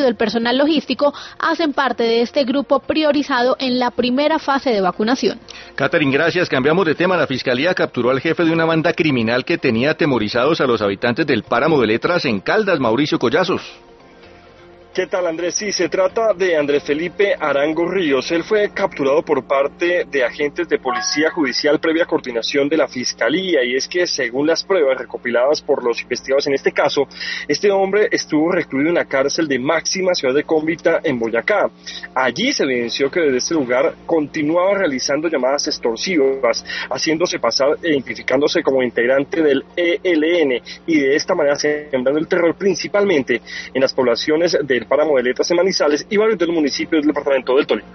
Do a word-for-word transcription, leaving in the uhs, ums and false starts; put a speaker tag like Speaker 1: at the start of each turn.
Speaker 1: incluido el personal logístico, hacen parte de este grupo priorizado en la primera fase de vacunación.
Speaker 2: Catherine, gracias. Cambiamos de tema. La Fiscalía capturó al jefe de una banda criminal que tenía atemorizados a los habitantes del Páramo de Letras en Caldas, Mauricio Collazos.
Speaker 3: ¿Qué tal, Andrés? Sí, se trata de Andrés Felipe Arango Ríos. Él fue capturado por parte de agentes de policía judicial previa coordinación de la Fiscalía, y es que según las pruebas recopiladas por los investigadores en este caso, este hombre estuvo recluido en la cárcel de Máxima, ciudad de Cómbita, en Boyacá. Allí se evidenció que desde este lugar continuaba realizando llamadas extorsivas, haciéndose pasar e identificándose como integrante del E L N, y de esta manera sembrando el terror principalmente en las poblaciones de el Páramo de Letras en Manizales y varios de los municipios del departamento del Tolima.